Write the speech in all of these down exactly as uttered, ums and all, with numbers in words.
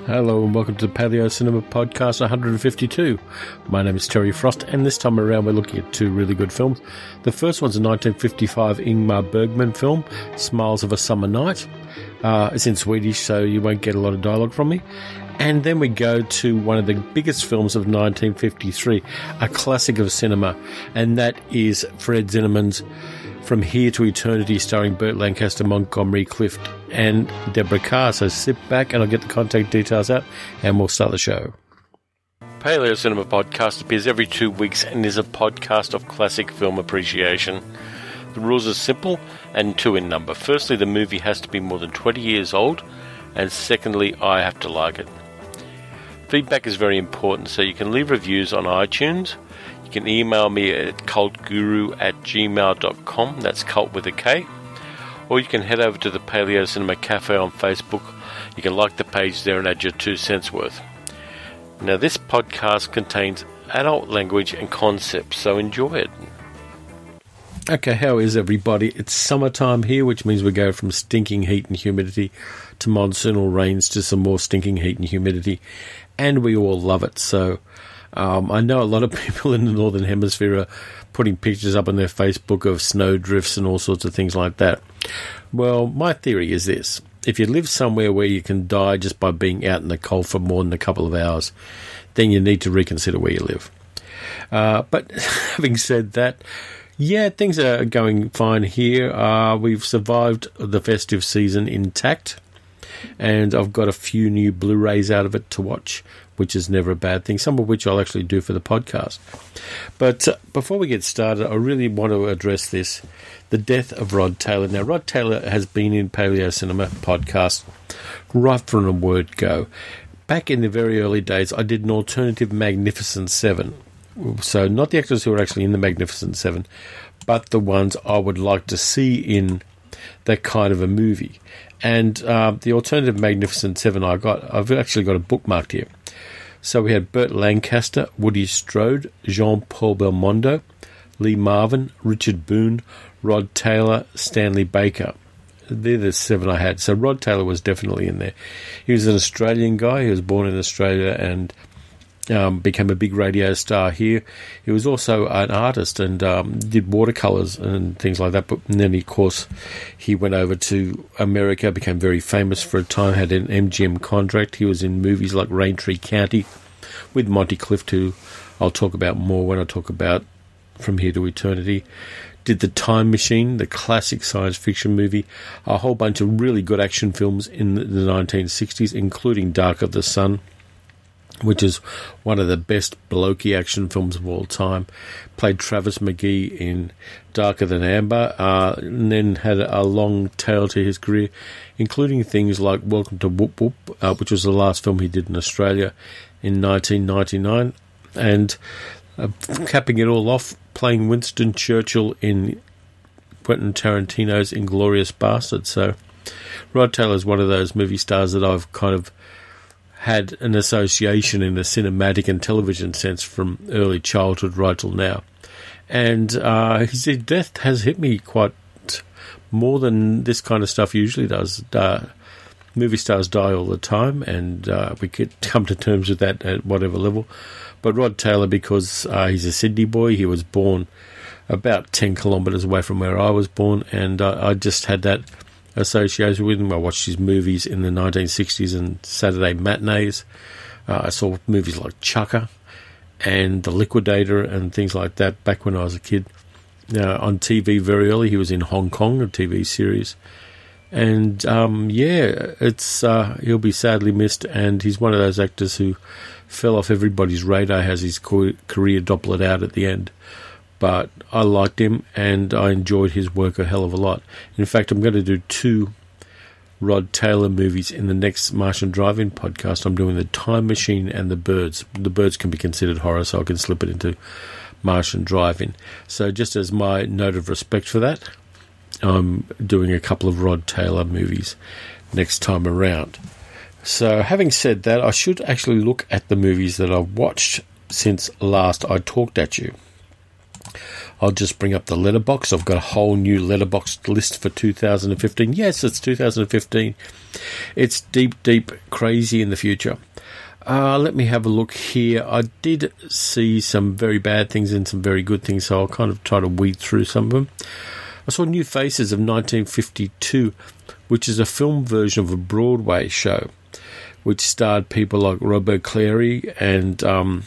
Hello and welcome to the Paleo Cinema Podcast one hundred fifty-two. My name is Terry Frost, and this time around we're looking at two really good films. The first one's a nineteen fifty-five Ingmar Bergman film, Smiles of a Summer Night. Uh, it's in Swedish, so you won't get a lot of dialogue from me. And then we go to one of the biggest films of nineteen fifty-three, a classic of cinema, and that is Fred Zinnemann's From Here to Eternity, starring Burt Lancaster, Montgomery Clift, and Deborah Kerr. So sit back and I'll get the contact details out and we'll start the show. Paleo Cinema Podcast appears every two weeks and is a podcast of classic film appreciation. The rules are simple and two in number. Firstly, the movie has to be more than twenty years old, and secondly, I have to like it. Feedback is very important, so you can leave reviews on iTunes. You can email me at cultguru at gmail dot com, that's cult with a K, or you can head over to the Paleo Cinema Cafe on Facebook. You can like the page there and add your two cents worth. Now, this podcast contains adult language and concepts, so enjoy it. Okay, how is everybody? It's summertime here, which means we go from stinking heat and humidity to monsoonal rains to some more stinking heat and humidity, and we all love it. So um, I know a lot of people in the Northern Hemisphere are putting pictures up on their Facebook of snow drifts and all sorts of things like that. Well, my theory is this. If you live somewhere where you can die just by being out in the cold for more than a couple of hours, then you need to reconsider where you live. Uh, but having said that, yeah, things are going fine here. Uh, we've survived the festive season intact, and I've got a few new Blu-rays out of it to watch, which is never a bad thing, some of which I'll actually do for the podcast. But uh, before we get started, I really want to address this, the death of Rod Taylor. Now, Rod Taylor has been in Paleo Cinema podcast right from the word go. Back in the very early days, I did an alternative Magnificent Seven. So not the actors who are actually in the Magnificent Seven, but the ones I would like to see in that kind of a movie. And uh, the alternative Magnificent Seven I got, I've actually got it bookmarked here. So we had Burt Lancaster, Woody Strode, Jean-Paul Belmondo, Lee Marvin, Richard Boone, Rod Taylor, Stanley Baker. They're the seven I had. So Rod Taylor was definitely in there. He was an Australian guy. He was born in Australia and Um, became a big radio star here. He was also an artist and um, did watercolours and things like that. But and then, of course, he went over to America, became very famous for a time, had an M G M contract. He was in movies like Raintree County with Monty Clift, who I'll talk about more when I talk about From Here to Eternity. Did The Time Machine, the classic science fiction movie. A whole bunch of really good action films in the nineteen sixties, including Dark of the Sun, which is one of the best blokey action films of all time. Played Travis McGee in Darker Than Amber, uh, and then had a long tail to his career, including things like Welcome to Whoop Whoop, uh, which was the last film he did in Australia in nineteen ninety-nine, and uh, capping it all off, playing Winston Churchill in Quentin Tarantino's Inglourious Basterds. So Rod Taylor is one of those movie stars that I've kind of had an association in the cinematic and television sense from early childhood right till now. And uh, his death has hit me quite more than this kind of stuff usually does. Uh, movie stars die all the time, and uh, we could come to terms with that at whatever level. But Rod Taylor, because uh, he's a Sydney boy, he was born about ten kilometres away from where I was born, and uh, I just had that associated with him. I watched his movies in the nineteen sixties and Saturday matinees. Uh, I saw movies like Chucker and The Liquidator and things like that back when I was a kid. Uh, on T V very early, he was in Hong Kong, a T V series. And, um, yeah, it's uh, he'll be sadly missed, and he's one of those actors who fell off everybody's radar as his career doppled out at the end. But I liked him, and I enjoyed his work a hell of a lot. In fact, I'm going to do two Rod Taylor movies in the next Martian Drive-In podcast. I'm doing The Time Machine and The Birds. The Birds can be considered horror, so I can slip it into Martian Drive-In. So just as my note of respect for that, I'm doing a couple of Rod Taylor movies next time around. So having said that, I should actually look at the movies that I've watched since last I talked at you. I'll just bring up the letterbox. I've got a whole new letterbox list for two thousand fifteen. Yes, it's two thousand fifteen. It's deep, deep crazy in the future. Uh, let me have a look here. I did see some very bad things and some very good things, so I'll kind of try to weed through some of them. I saw New Faces of nineteen fifty-two, which is a film version of a Broadway show, which starred people like Robert Clary and um,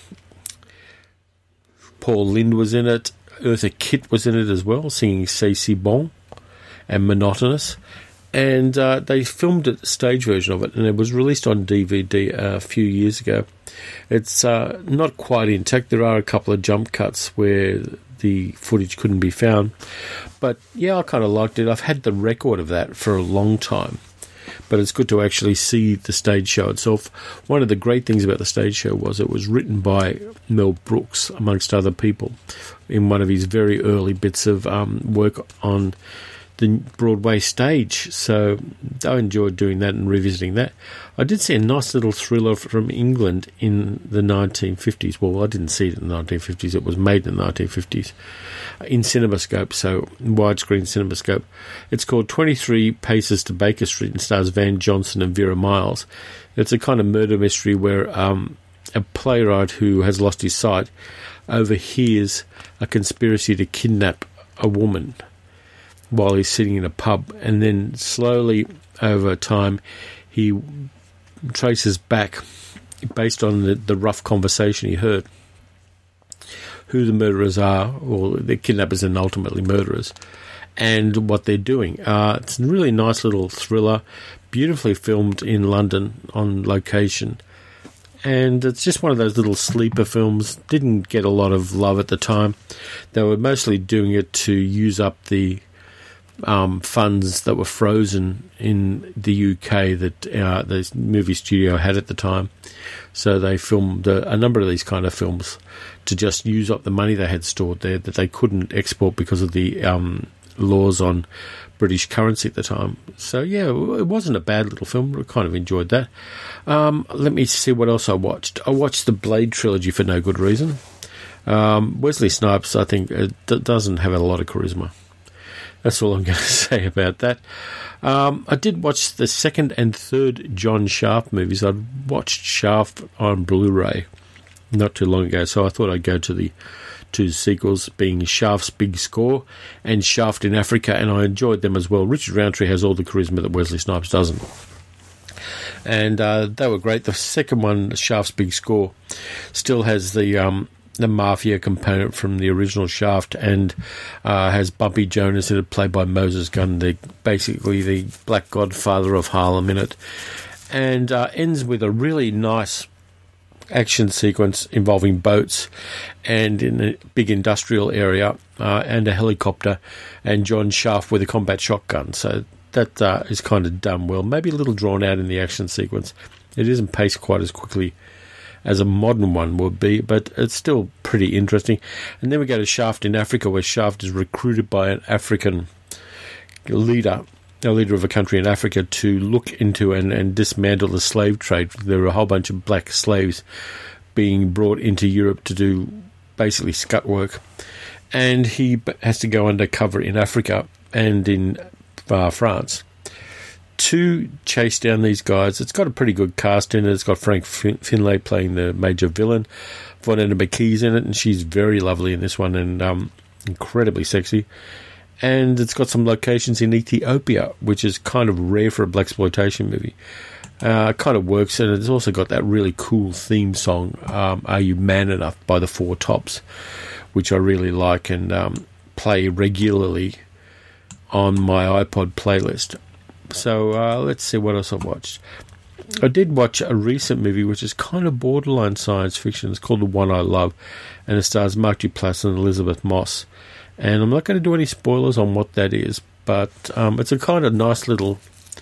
Paul Lynde was in it. Eartha Kitt was in it as well, singing C'est Si Bon and Monotonous. And uh, they filmed a stage version of it, and it was released on D V D a few years ago. It's uh, not quite intact. There are a couple of jump cuts where the footage couldn't be found. But, yeah, I kind of liked it. I've had the record of that for a long time. But it's good to actually see the stage show itself. One of the great things about the stage show was it was written by Mel Brooks, amongst other people, in one of his very early bits of um, work on the Broadway stage. So I enjoyed doing that and revisiting that. I did see a nice little thriller from England in the nineteen fifties. Well, I didn't see it in the nineteen fifties. It was made in the nineteen fifties in CinemaScope, so widescreen CinemaScope. It's called twenty-three Paces to Baker Street and stars Van Johnson and Vera Miles. It's a kind of murder mystery where um, a playwright who has lost his sight overhears a conspiracy to kidnap a woman while he's sitting in a pub, and then slowly over time he traces back, based on the, the rough conversation he heard, who the murderers are, or the kidnappers and ultimately murderers, and what they're doing. Uh, it's a really nice little thriller, beautifully filmed in London on location, and it's just one of those little sleeper films. Didn't get a lot of love at the time. They were mostly doing it to use up the Um, funds that were frozen in the U K that uh, the movie studio had at the time. So they filmed a, a number of these kind of films to just use up the money they had stored there that they couldn't export because of the um, laws on British currency at the time. So, yeah, it wasn't a bad little film. I kind of enjoyed that. Um, let me see what else I watched. I watched the Blade trilogy for no good reason. Um, Wesley Snipes, I think, uh, d- doesn't have a lot of charisma. That's all I'm going to say about that. Um, I did watch the second and third John Shaft movies. I'd watched Shaft on Blu-ray not too long ago, so I thought I'd go to the two sequels, being Shaft's Big Score and Shaft in Africa, and I enjoyed them as well. Richard Roundtree has all the charisma that Wesley Snipes doesn't. And uh, they were great. The second one, Shaft's Big Score, still has the Um, the mafia component from the original Shaft, and uh, has Bumpy Jonas in it, played by Moses Gunn, the, basically the Black Godfather of Harlem in it, and uh, ends with a really nice action sequence involving boats and in a big industrial area uh, and a helicopter, and John Shaft with a combat shotgun. So that uh, is kind of done well, maybe a little drawn out in the action sequence. It isn't paced quite as quickly as a modern one would be, but it's still pretty interesting. And then we go to Shaft in Africa, where Shaft is recruited by an African leader, a leader of a country in Africa, to look into and, and dismantle the slave trade. There are a whole bunch of black slaves being brought into Europe to do basically scut work. And he has to go undercover in Africa and in uh, France to chase down these guys. It's got a pretty good cast in it. It's got Frank fin- Finlay playing the major villain. Vonetta McKee's in it, and she's very lovely in this one and um, incredibly sexy. And it's got some locations in Ethiopia, which is kind of rare for a blaxploitation movie. Uh, it kind of works, and it's also got that really cool theme song, um, Are You Man Enough, by the Four Tops, which I really like and um, play regularly on my iPod playlist. So uh, let's see what else I've watched. I did watch a recent movie which is kind of borderline science fiction. It's called The One I Love, and it stars Mark Duplass and Elizabeth Moss. And I'm not going to do any spoilers on what that is, but um, it's a kind of nice little,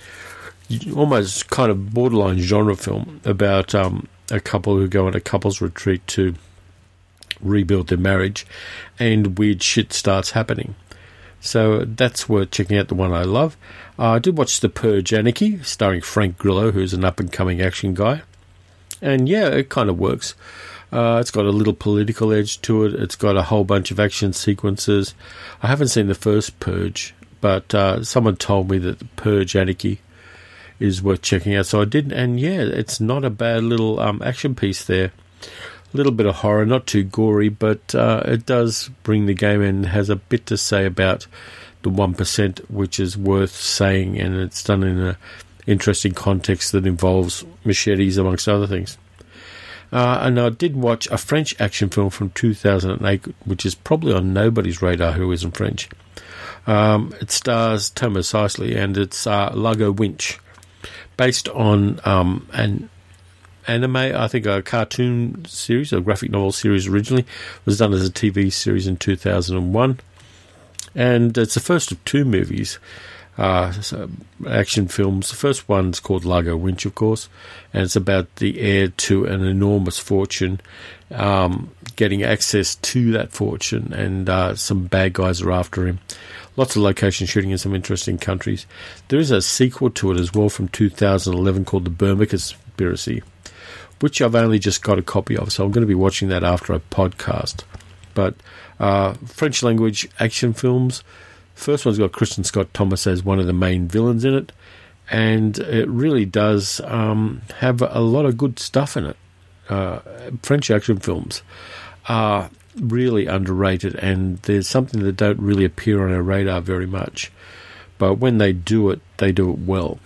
almost kind of borderline genre film about um, a couple who go on a couples retreat to rebuild their marriage, and weird shit starts happening. So that's worth checking out, The One I Love. Uh, I did watch The Purge Anarchy, starring Frank Grillo, who's an up-and-coming action guy. And yeah, it kind of works. Uh, it's got a little political edge to it. It's got a whole bunch of action sequences. I haven't seen the first Purge, but uh, someone told me that the Purge Anarchy is worth checking out, so I did. And yeah, it's not a bad little um, action piece there. A little bit of horror, not too gory, but uh, it does bring the game and has a bit to say about the one percent, which is worth saying, and it's done in an interesting context that involves machetes, amongst other things. Uh, and I did watch a French action film from two thousand eight, which is probably on nobody's radar who isn't French. Um, it stars Thomas Sisley, and it's uh, Largo Winch, based on um, an anime, I think a cartoon series, a graphic novel series originally. It was done as a T V series in two thousand one. And it's the first of two movies, uh, so action films. The first one's called Largo Winch, of course, and it's about the heir to an enormous fortune um, getting access to that fortune, and uh, some bad guys are after him. Lots of location shooting in some interesting countries. There is a sequel to it as well from two thousand eleven called The Burma Conspiracy, which I've only just got a copy of, so I'm going to be watching that after I podcast. But uh, French language action films. First one's got Kristen Scott Thomas as one of the main villains in it, and it really does um, have a lot of good stuff in it. Uh, French action films are really underrated, and there's something that don't really appear on our radar very much. But when they do it, they do it well.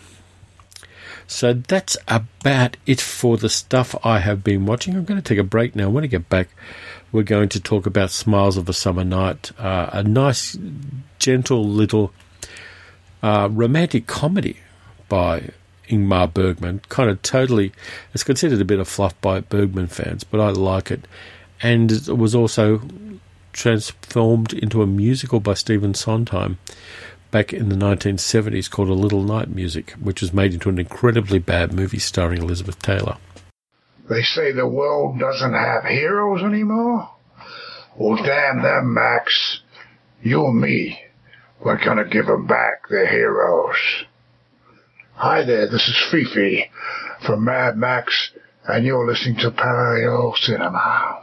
So that's about it for the stuff I have been watching. I'm going to take a break now. When I get back, we're going to talk about Smiles of a Summer Night, uh, a nice, gentle little uh, romantic comedy by Ingmar Bergman. Kind of totally, it's considered a bit of fluff by Bergman fans, but I like it. And it was also transformed into a musical by Stephen Sondheim back in the nineteen seventies called A Little Night Music, which was made into an incredibly bad movie starring Elizabeth Taylor. They say the world doesn't have heroes anymore? Well, damn them, Max. You and me, we're gonna give them back their heroes. Hi there, this is Fifi from Mad Max, and you're listening to Parallel Cinema.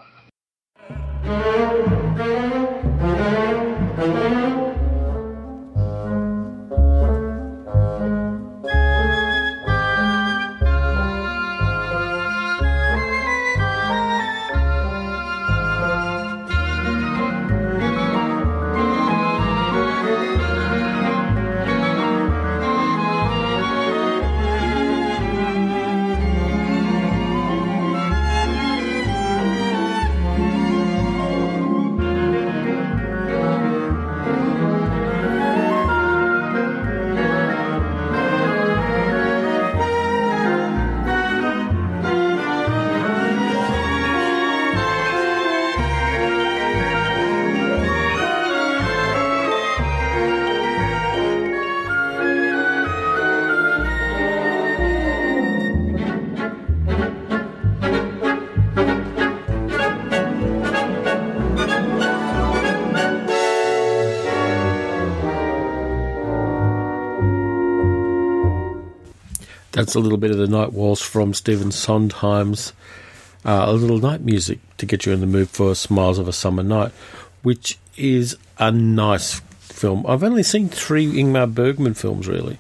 That's a little bit of the Night Waltz from Stephen Sondheim's uh, A Little Night Music to get you in the mood for Smiles of a Summer Night, which is a nice film. I've only seen three Ingmar Bergman films, really,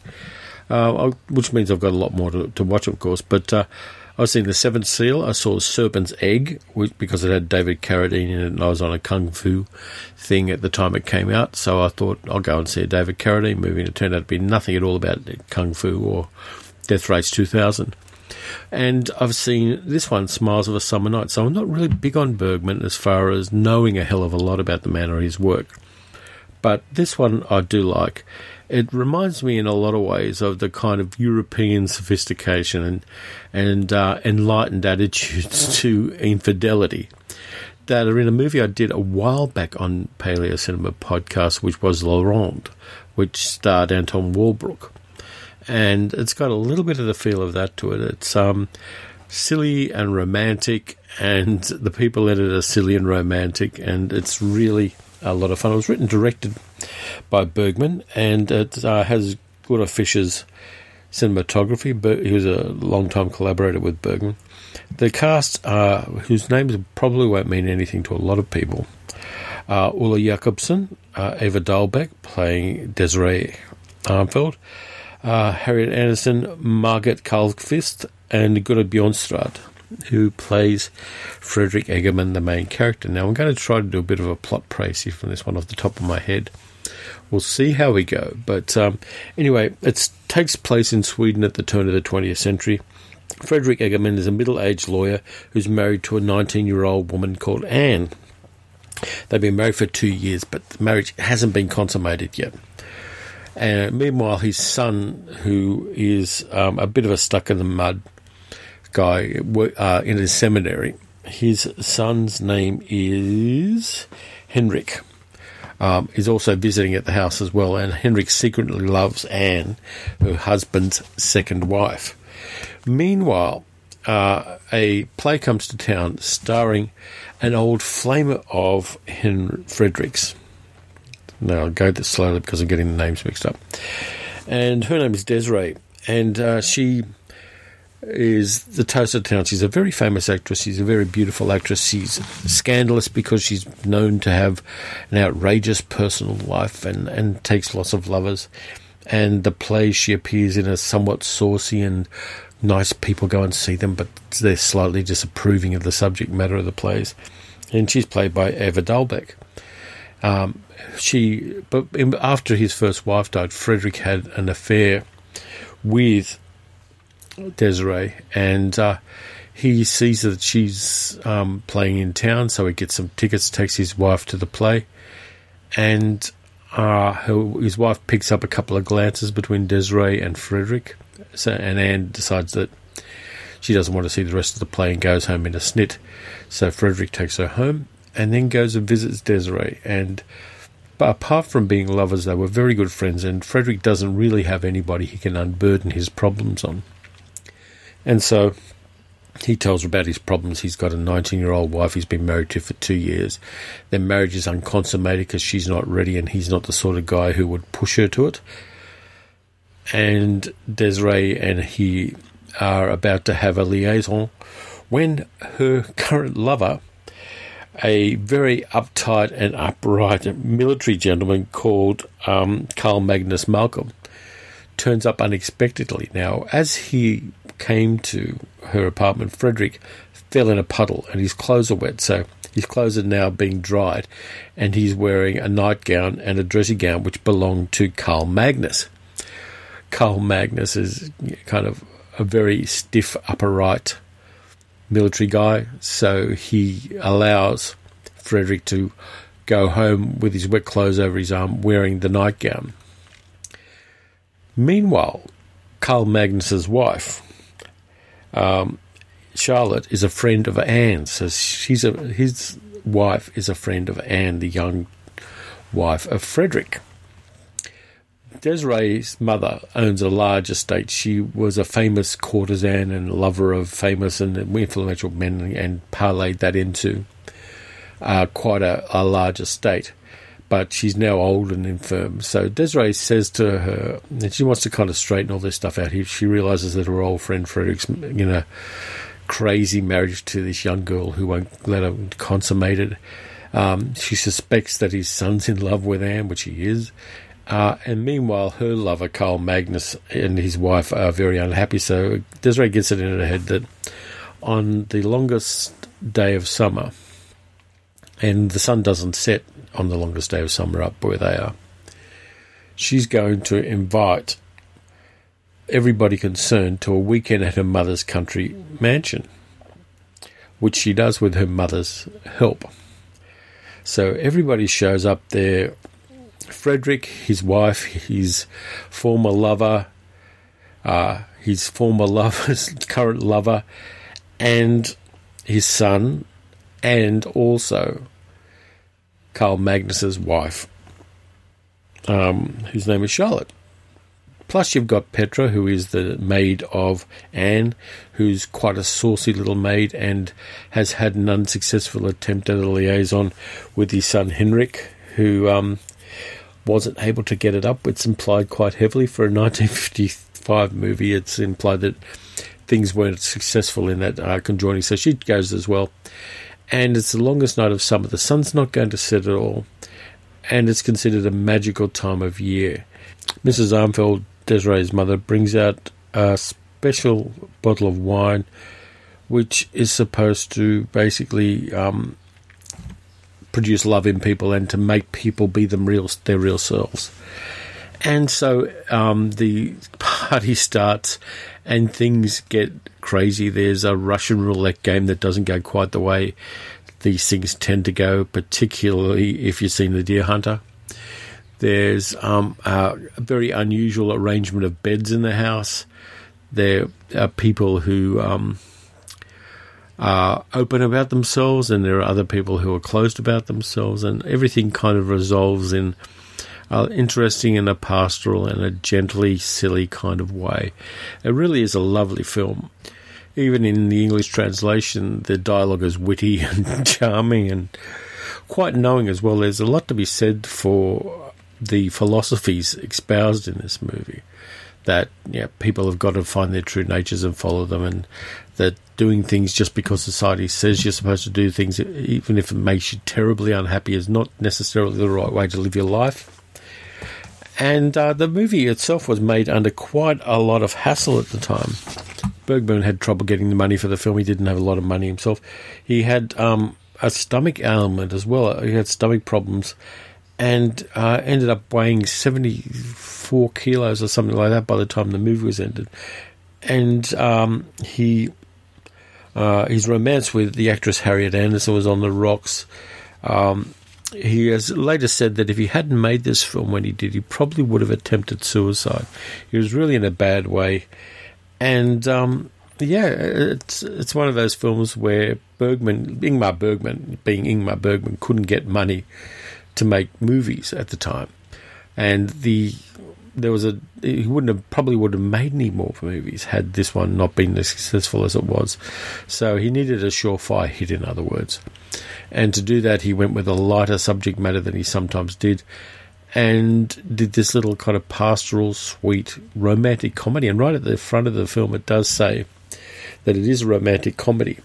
uh, which means I've got a lot more to, to watch, of course. But uh, I've seen The Seventh Seal. I saw Serpent's Egg, which, because it had David Carradine in it, and I was on a kung fu thing at the time it came out, so I thought I'll go and see a David Carradine movie, and it turned out to be nothing at all about kung fu or Death Race two thousand. And I've seen this one, Smiles of a Summer Night. So I'm not really big on Bergman as far as knowing a hell of a lot about the man or his work. But this one I do like. It reminds me in a lot of ways of the kind of European sophistication and, and uh, enlightened attitudes to infidelity that are in a movie I did a while back on Paleo Cinema Podcast, which was La Ronde, which starred Anton Walbrook. And it's got a little bit of the feel of that to it. It's um, silly and romantic, and the people in it are silly and romantic, and it's really a lot of fun. It was written and directed by Bergman, and it uh, has Gunnar Fischer's cinematography. He was a long-time collaborator with Bergman. The cast, uh, whose names probably won't mean anything to a lot of people, uh, Ulla Jacobson, uh, Eva Dahlbeck playing Desiree Armfeld, uh, Harriet Anderson, Margit Karlqvist, and Gunnar Bjornstrad, who plays Frederick Eggerman, the main character. Now, I'm going to try to do a bit of a plot précis from this one off the top of my head. We'll see how we go. But um, anyway, it takes place in Sweden at the turn of the twentieth century. Frederick Eggerman is a middle-aged lawyer who's married to a nineteen-year-old woman called Anne. They've been married for two years, but the marriage hasn't been consummated yet. And meanwhile, his son, who is um, a bit of a stuck-in-the-mud guy uh, in a seminary, his son's name is Henrik. Um, is also visiting at the house as well, and Henrik secretly loves Anne, her husband's second wife. Meanwhile, uh, a play comes to town starring an old flamer of Henry Fredericks. Now, I'll go this slowly because I'm getting the names mixed up. And her name is Desiree, and uh, she is the toast of the town. She's a very famous actress. She's a very beautiful actress. She's scandalous because she's known to have an outrageous personal life and, and takes lots of lovers. And the plays she appears in are somewhat saucy, and nice people go and see them, but they're slightly disapproving of the subject matter of the plays. And she's played by Eva Dahlbeck. Um, she, but after his first wife died, Frederick had an affair with Desiree, and uh, he sees that she's um, playing in town, so he gets some tickets, takes his wife to the play, and uh, her, his wife picks up a couple of glances between Desiree and Frederick, so, and Anne decides that she doesn't want to see the rest of the play and goes home in a snit. So Frederick takes her home and then goes and visits Desiree, and but apart from being lovers, they were very good friends, and Frederick doesn't really have anybody he can unburden his problems on. And so he tells her about his problems. He's got a nineteen-year-old wife he's been married to for two years. Their marriage is unconsummated because she's not ready, and he's not the sort of guy who would push her to it. And Desiree and he are about to have a liaison when her current lover, a very uptight and upright military gentleman called um, Carl Magnus Malcolm, turns up unexpectedly. Now, as he came to her apartment, Frederick fell in a puddle and his clothes are wet, so his clothes are now being dried, and he's wearing a nightgown and a dressing gown which belonged to Carl Magnus. Carl Magnus is kind of a very stiff, upright military guy, so he allows Frederick to go home with his wet clothes over his arm, wearing the nightgown. Meanwhile, Carl Magnus's wife, um, Charlotte, is a friend of Anne. So she's a, his wife is a friend of Anne, the young wife of Frederick. Desiree's mother owns a large estate. She was a famous courtesan and lover of famous and influential men, and parlayed that into uh, quite a, a large estate. But she's now old and infirm. So Desiree says to her, and she wants to kind of straighten all this stuff out. She realises that her old friend Frederick's in a crazy marriage to this young girl who won't let her consummate it. Um, she suspects that his son's in love with Anne, which he is. Uh, and meanwhile, her lover, Carl Magnus, and his wife are very unhappy. So Desiree gets it in her head that on the longest day of summer, and the sun doesn't set on the longest day of summer up where they are, she's going to invite everybody concerned to a weekend at her mother's country mansion, which she does with her mother's help. So everybody shows up there. Frederick, his wife, his former lover, uh, his former lover's current lover, and his son, and also Carl Magnus's wife, um, whose name is Charlotte. Plus you've got Petra, who is the maid of Anne, who's quite a saucy little maid and has had an unsuccessful attempt at a liaison with his son Henrik, who um, wasn't able to get it up. It's implied quite heavily for a nineteen five movie, it's implied that things weren't successful in that uh, conjoining, so she goes as well. And it's the longest night of summer. The sun's not going to set at all, and it's considered a magical time of year. Missus Armfeldt, Desiree's mother, brings out a special bottle of wine, which is supposed to basically um, produce love in people and to make people be them real, their real selves. And so um, the party starts and things get crazy. There's a Russian roulette game that doesn't go quite the way these things tend to go, particularly if you've seen The Deer Hunter. There's um, a very unusual arrangement of beds in the house. There are people who um, are open about themselves, and there are other people who are closed about themselves, and everything kind of resolves in Uh, interesting in a pastoral and a gently silly kind of way. It really is a lovely film. Even in the English translation, the dialogue is witty and charming and quite knowing as well. There's a lot to be said for the philosophies espoused in this movie, that yeah, people have got to find their true natures and follow them, and that doing things just because society says you're supposed to do things, even if it makes you terribly unhappy, is not necessarily the right way to live your life. And uh, the movie itself was made under quite a lot of hassle at the time. Bergman had trouble getting the money for the film. He didn't have a lot of money himself. He had um, a stomach ailment as well. He had stomach problems and uh, ended up weighing seventy-four kilos or something like that by the time the movie was ended. And um, he uh, his romance with the actress Harriet Anderson was on the rocks. Um He has later said that if he hadn't made this film when he did, he probably would have attempted suicide. He was really in a bad way. And, um, yeah, it's it's one of those films where Bergman, Ingmar Bergman, being Ingmar Bergman, couldn't get money to make movies at the time. And the there was a he wouldn't have probably would have made any more movies had this one not been as successful as it was. So he needed a surefire hit, in other words. And to do that, he went with a lighter subject matter than he sometimes did, and did this little kind of pastoral, sweet, romantic comedy. And right at the front of the film, it does say that it is a romantic comedy.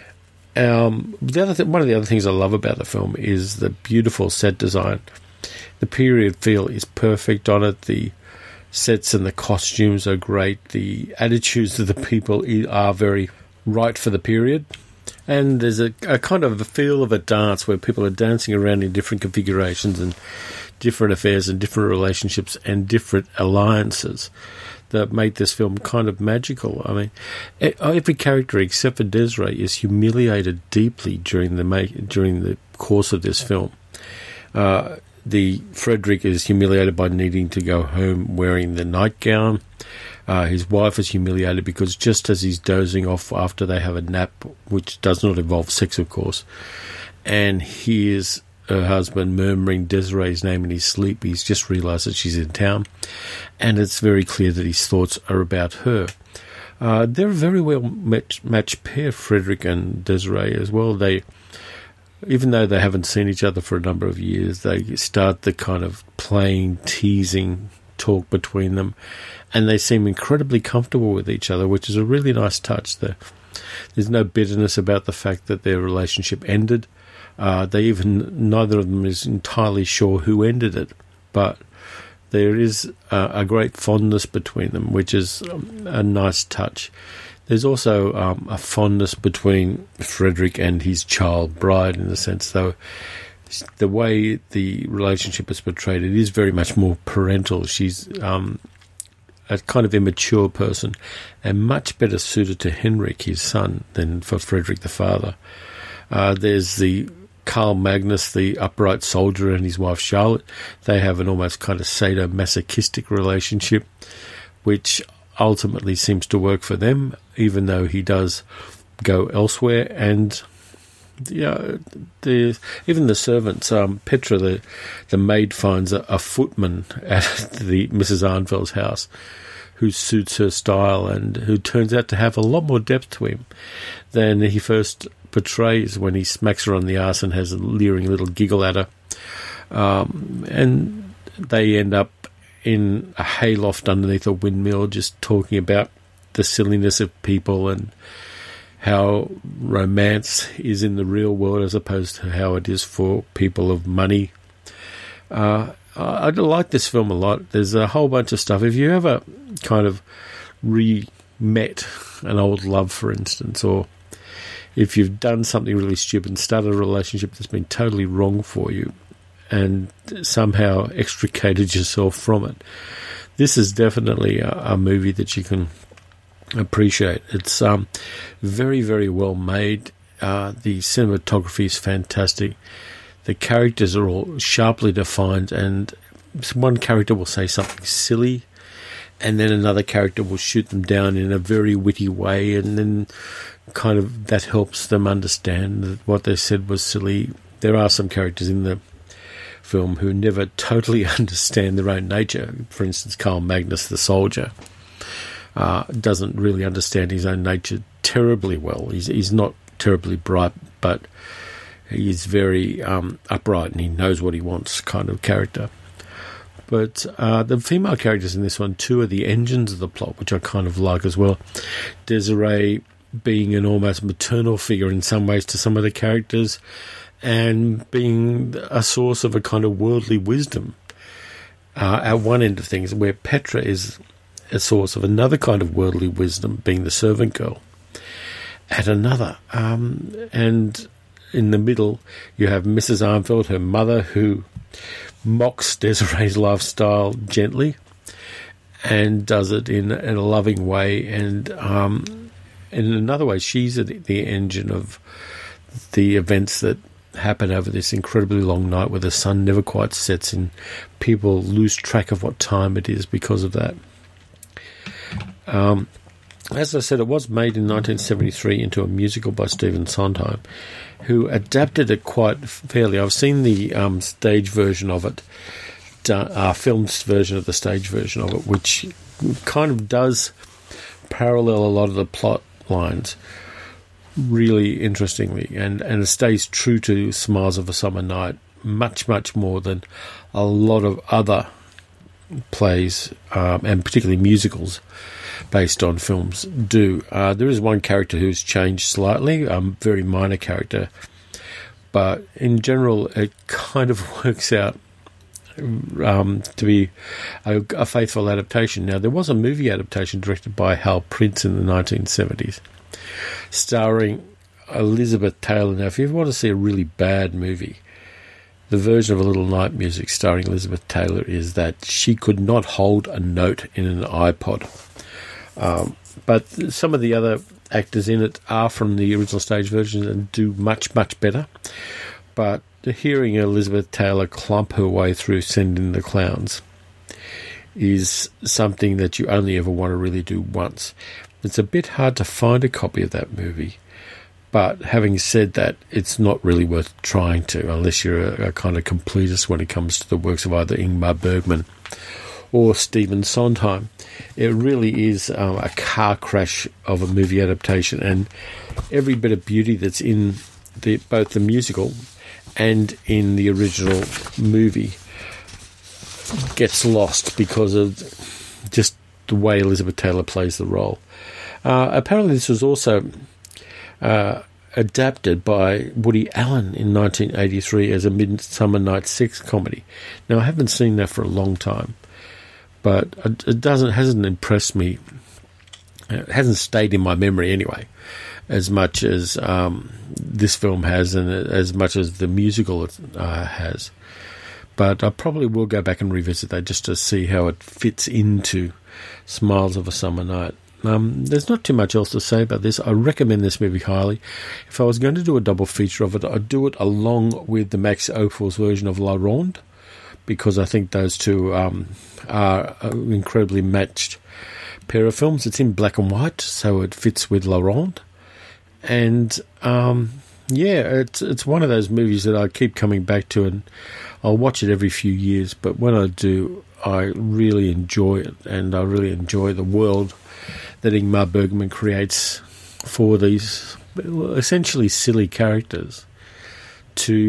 Um, the other th- one of the other things I love about the film is the beautiful set design. The period feel is perfect on it. The sets and the costumes are great. The attitudes of the people are very right for the period. And there's a, a kind of a feel of a dance where people are dancing around in different configurations and different affairs and different relationships and different alliances that make this film kind of magical. I mean, every character except for Desiree is humiliated deeply during the make, during the course of this film. Uh, the Frederick is humiliated by needing to go home wearing the nightgown. Uh, his wife is humiliated because just as he's dozing off after they have a nap, which does not involve sex, of course, and hears her husband murmuring Desiree's name in his sleep, he's just realised that she's in town, and it's very clear that his thoughts are about her. Uh, they're a very well match, matched pair, Frederick and Desiree, as well. They, even though they haven't seen each other for a number of years, they start the kind of playing, teasing talk between them, and they seem incredibly comfortable with each other, which is a really nice touch. There, there's no bitterness about the fact that their relationship ended. Uh, they even neither of them is entirely sure who ended it, but there is a, a great fondness between them, which is um, a nice touch. There's also um, a fondness between Frederick and his child bride, in the sense, though, the way the relationship is portrayed, it is very much more parental. She's um, a kind of immature person and much better suited to Henrik, his son, than for Frederick, the father. Uh, there's the Carl Magnus, the upright soldier, and his wife Charlotte. They have an almost kind of sadomasochistic relationship, which ultimately seems to work for them, even though he does go elsewhere. And yeah, the even the servants, um, Petra, the the maid, finds a, a footman at the Missus Armfeldt's house who suits her style and who turns out to have a lot more depth to him than he first portrays when he smacks her on the arse and has a leering little giggle at her. Um, and they end up in a hayloft underneath a windmill, just talking about the silliness of people and how romance is in the real world as opposed to how it is for people of money. Uh, I, I like this film a lot. There's a whole bunch of stuff. If you ever kind of re-met an old love, for instance, or if you've done something really stupid and started a relationship that's been totally wrong for you and somehow extricated yourself from it, this is definitely a, a movie that you can appreciate. It's um, very, very well made. Uh, the cinematography is fantastic. The characters are all sharply defined, and one character will say something silly, and then another character will shoot them down in a very witty way, and then kind of that helps them understand that what they said was silly. There are some characters in the film who never totally understand their own nature. For instance, Carl Magnus, the soldier, uh, doesn't really understand his own nature terribly well. He's, he's not terribly bright, but he's very um, upright and he knows what he wants kind of character. But uh, the female characters in this one, too, are the engines of the plot, which I kind of like as well. Desiree being an almost maternal figure in some ways to some of the characters, and being a source of a kind of worldly wisdom uh, at one end of things, where Petra is a source of another kind of worldly wisdom, being the servant girl, at another. Um, and in the middle, you have Missus Armfield, her mother, who mocks Desiree's lifestyle gently and does it in, in a loving way. And um, in another way, she's the, the engine of the events that happen over this incredibly long night where the sun never quite sets and people lose track of what time it is because of that. Um, as I said, it was made in nineteen seventy-three into a musical by Stephen Sondheim, who adapted it quite fairly. I've seen the um, stage version of it, uh, filmed version of the stage version of it, which kind of does parallel a lot of the plot lines really interestingly, and, and it stays true to Smiles of a Summer Night much, much more than a lot of other plays, um, and particularly musicals based on films do. Uh, there is one character who's changed slightly, a um, very minor character, but in general it kind of works out um, to be a, a faithful adaptation. Now, there was a movie adaptation directed by Hal Prince in the nineteen seventies, starring Elizabeth Taylor. Now, if you want to see a really bad movie, the version of A Little Night Music starring Elizabeth Taylor is that she could not hold a note in an iPod. Um, but some of the other actors in it are from the original stage version and do much, much better. But hearing Elizabeth Taylor clump her way through Send in the Clowns is something that you only ever want to really do once. It's a bit hard to find a copy of that movie, but having said that, it's not really worth trying to unless you're a, a kind of completist when it comes to the works of either Ingmar Bergman or Stephen Sondheim. It really is um, a car crash of a movie adaptation, and every bit of beauty that's in the, both the musical and in the original movie gets lost because of just the way Elizabeth Taylor plays the role. Uh, apparently this was also uh, adapted by Woody Allen in nineteen eighty-three as a Midsummer Night's Six comedy. Now, I haven't seen that for a long time, but it doesn't hasn't impressed me. It hasn't stayed in my memory anyway, as much as um, this film has, and as much as the musical uh, has. But I probably will go back and revisit that just to see how it fits into Smiles of a Summer Night. Um, there's not too much else to say about this. I recommend this movie highly. If I was going to do a double feature of it, I'd do it along with the Max Ophuls version of La Ronde, because I think those two um, are an incredibly matched pair of films. It's in black and white, so it fits with La Ronde. And um, yeah, it's it's one of those movies that I keep coming back to, and I'll watch it every few years. But when I do, I really enjoy it, and I really enjoy the world that Ingmar Bergman creates for these essentially silly characters to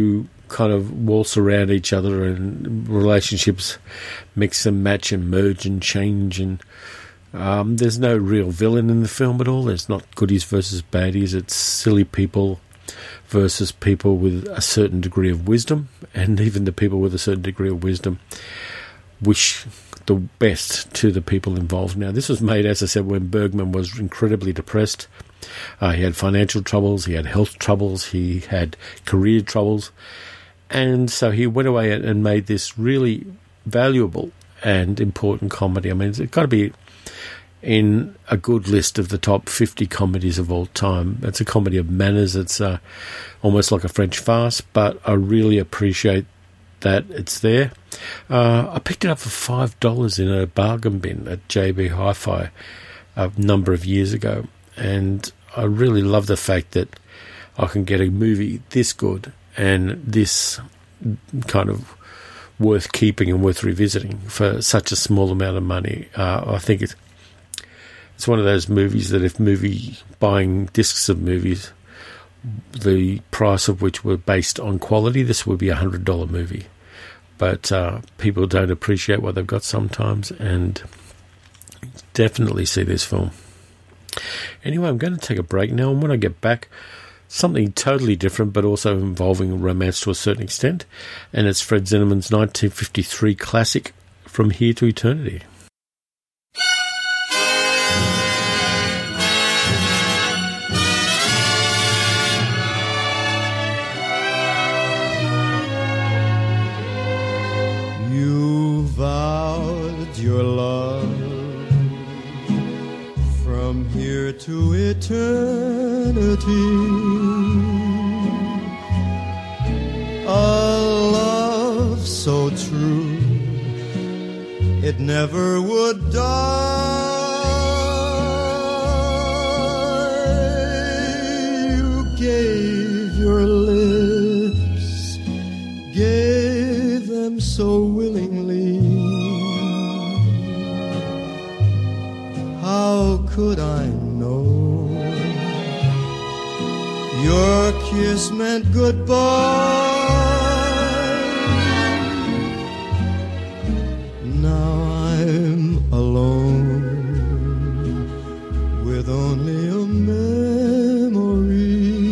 kind of waltz around each other, and relationships mix and match and merge and change, and um, there's no real villain in the film at all. There's not goodies versus baddies. It's silly people versus people with a certain degree of wisdom, and even the people with a certain degree of wisdom wish the best to the people involved. Now, this was made, as I said, when Bergman was incredibly depressed. Uh, he had financial troubles, he had health troubles, he had career troubles, and so he went away and made this really valuable and important comedy. I mean, it's got to be in a good list of the top fifty comedies of all time. It's a comedy of manners. It's uh, almost like a French farce, but I really appreciate that it's there. Uh, I picked it up for five dollars in a bargain bin at J B Hi-Fi a number of years ago, and I really love the fact that I can get a movie this good and this kind of worth keeping and worth revisiting for such a small amount of money. Uh, I think it's it's one of those movies that if movie buying discs of movies, the price of which were based on quality, this would be a hundred dollar movie. But uh, people don't appreciate what they've got sometimes, and definitely see this film. Anyway, I'm going to take a break now, and when I get back, something totally different, but also involving romance to a certain extent, and it's Fred Zinnemann's nineteen fifty-three classic, From Here to Eternity. You vowed your love from here to eternity, a love so true it never would die. You gave your lips, gave them so willingly. How could I know your kiss meant goodbye? Now I'm alone with only a memory.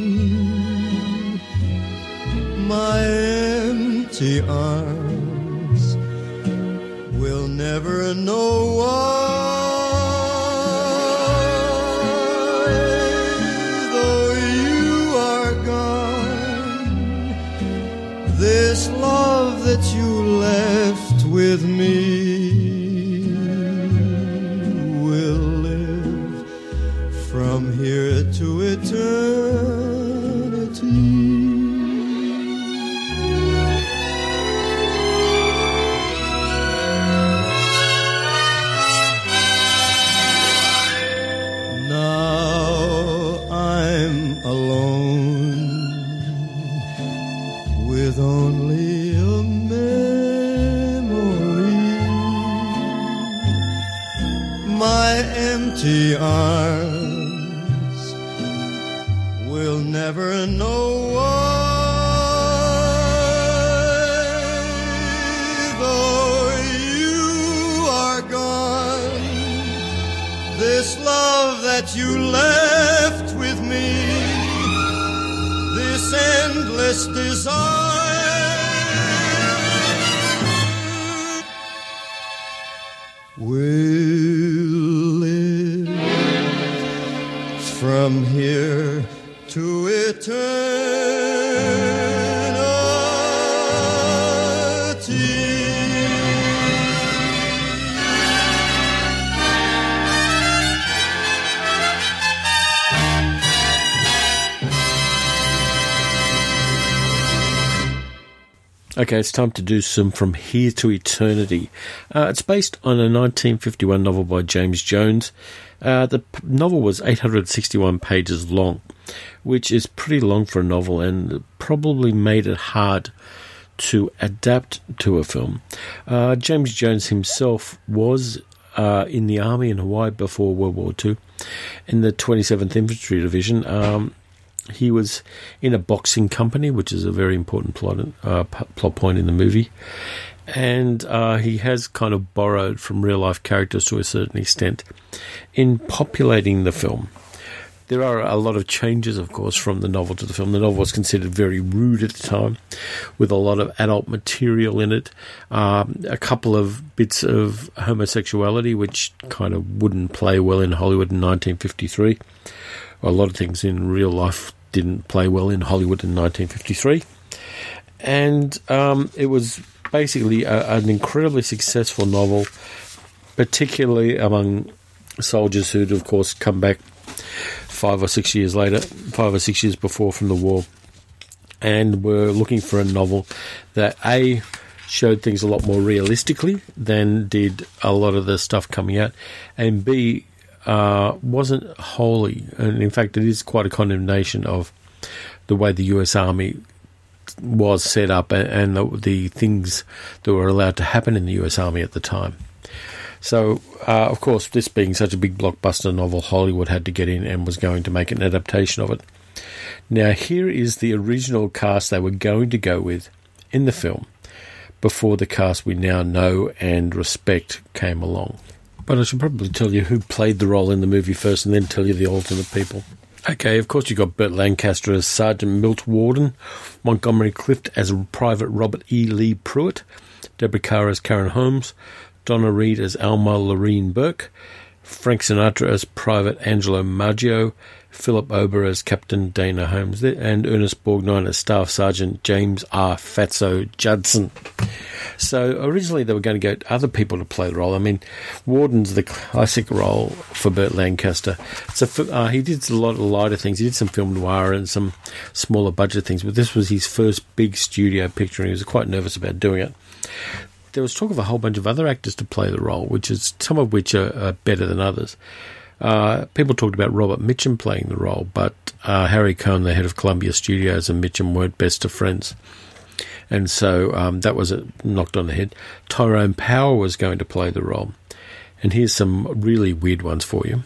My empty arms will never know why. This love that you left with me will live from here to eternity. Now I'm alone with only a memory. My empty arms will never know why. Though you are gone, this love that you left with me, this endless desire will live from here to eternity. Okay, it's time to do some From Here to Eternity. Uh, it's based on a nineteen fifty-one novel by James Jones. Uh, the p- novel was eight hundred sixty-one pages long, which is pretty long for a novel and probably made it hard to adapt to a film. Uh, James Jones himself was uh, in the army in Hawaii before World War Two, in the twenty-seventh Infantry Division. Um, He was in a boxing company, which is a very important plot uh, plot point in the movie. And uh, he has kind of borrowed from real-life characters to a certain extent in populating the film. There are a lot of changes, of course, from the novel to the film. The novel was considered very rude at the time, with a lot of adult material in it, um, a couple of bits of homosexuality, which kind of wouldn't play well in Hollywood in nineteen fifty-three. A lot of things in real life didn't play well in Hollywood in nineteen fifty-three. And um, it was basically a, an incredibly successful novel, particularly among soldiers who'd, of course, come back five or six years later, five or six years before from the war, and were looking for a novel that, A, showed things a lot more realistically than did a lot of the stuff coming out, and B, uh, wasn't wholly, and in fact it is quite a condemnation of the way the U S Army was set up and the, the things that were allowed to happen in the U S Army at the time. So, uh, of course, this being such a big blockbuster novel, Hollywood had to get in and was going to make an adaptation of it. Now, here is the original cast they were going to go with in the film before the cast we now know and respect came along. But I should probably tell you who played the role in the movie first and then tell you the alternate people. Okay, of course, you've got Burt Lancaster as Sergeant Milt Warden, Montgomery Clift as Private Robert E. Lee Pruitt, Deborah Carr as Karen Holmes, Donna Reed as Alma Lorene Burke, Frank Sinatra as Private Angelo Maggio, Philip Ober as Captain Dana Holmes, and Ernest Borgnine as Staff Sergeant James R. Fatso Judson. So originally they were going to get other people to play the role. I mean, Warden's the classic role for Burt Lancaster. So uh, he did a lot of lighter things. He did some film noir and some smaller budget things, but this was his first big studio picture, and he was quite nervous about doing it. There was talk of a whole bunch of other actors to play the role, which is some of which are, are better than others. Uh, people talked about Robert Mitchum playing the role, but uh, Harry Cohn, the head of Columbia Studios, and Mitchum weren't best of friends. And so um, that was a, knocked on the head. Tyrone Power was going to play the role. And here's some really weird ones for you.